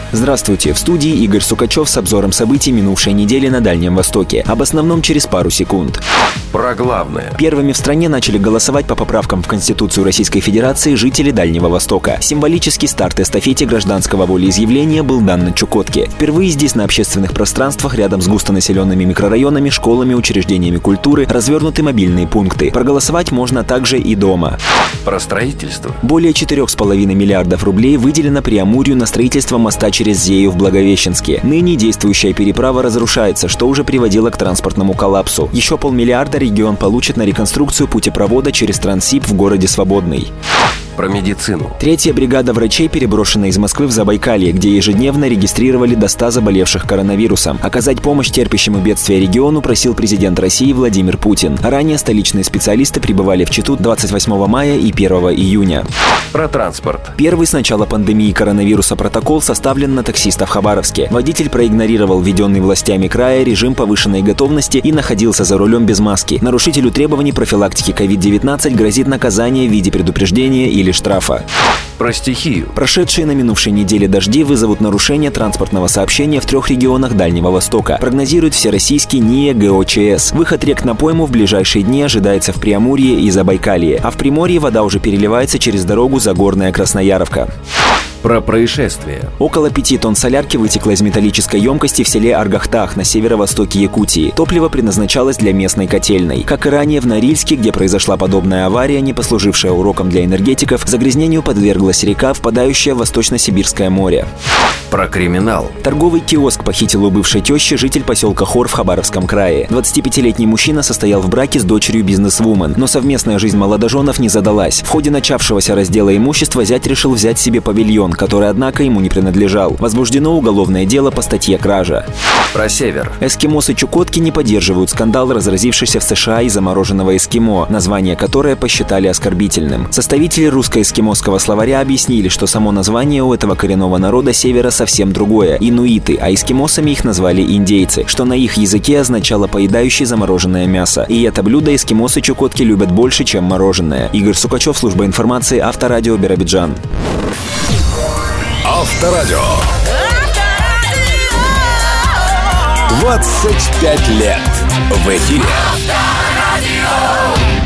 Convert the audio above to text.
Здравствуйте, в студии Игорь Сукачев с обзором событий минувшей недели на Дальнем Востоке. Об основном через пару секунд. Про главное. Первыми в стране начали голосовать по поправкам в Конституцию Российской Федерации жители Дальнего Востока. Символический старт эстафете гражданского волеизъявления был дан на Чукотке. Впервые здесь на общественных пространствах рядом с густонаселенными микрорайонами, школами, учреждениями культуры развернуты мобильные пункты. Проголосовать можно также и дома. Про строительство. Более 4,5 миллиардов рублей выделено Преамурью на строительство моста через Зею в Благовещенске. Ныне действующая переправа разрушается, что уже приводило к транспортному коллапсу. Еще 500 миллиона регион получит на реконструкцию путепровода через Транссиб в городе Свободный. Про медицину. 3-я бригада врачей переброшена из Москвы в Забайкалье, где ежедневно регистрировали до 100 заболевших коронавирусом. Оказать помощь терпящему бедствие региону просил президент России Владимир Путин. Ранее столичные специалисты прибывали в Читу 28 мая и 1 июня. Про транспорт. Первый с начала пандемии коронавируса протокол составлен на таксиста в Хабаровске. Водитель проигнорировал введенный властями края режим повышенной готовности и находился за рулем без маски. Нарушителю требований профилактики COVID-19 грозит наказание в виде предупреждения или штрафа. Про стихию. Прошедшие на минувшей неделе дожди вызовут нарушение транспортного сообщения в 3 регионах Дальнего Востока. Прогнозирует всероссийский НИИ ГОЧС. Выход рек на пойму в ближайшие дни ожидается в Преамурье и Забайкалье. А в Приморье вода уже переливается через дорогу Загорная Краснояровка. Про происшествие. Около 5 тонн солярки вытекло из металлической емкости в селе Аргахтах на северо-востоке Якутии. Топливо предназначалось для местной котельной. Как и ранее в Норильске, где произошла подобная авария, не послужившая уроком для энергетиков, загрязнению подверглась река, впадающая в Восточно-Сибирское море. Про криминал. Торговый киоск похитил у бывшей тещи житель поселка Хор в Хабаровском крае. 25-летний мужчина состоял в браке с дочерью бизнесвумен, но совместная жизнь молодоженов не задалась. В ходе начавшегося раздела имущества зять решил взять себе павильон, который, однако, ему не принадлежал. Возбуждено уголовное дело по статье «Кража». Про север. Эскимосы Чукотки не поддерживают скандал, разразившийся в США из-за мороженого эскимо, название которое посчитали оскорбительным. Составители русско-эскимосского словаря объяснили, что само название у этого коренного народа севера совсем другое – инуиты, а эскимосами их назвали индейцы, что на их языке означало поедающий замороженное мясо. И это блюдо эскимосы Чукотки любят больше, чем мороженое. Игорь Сукачев, служба информации, Авторадио, Биробиджан. Авторадио. 25 лет в эфире. Авторадио.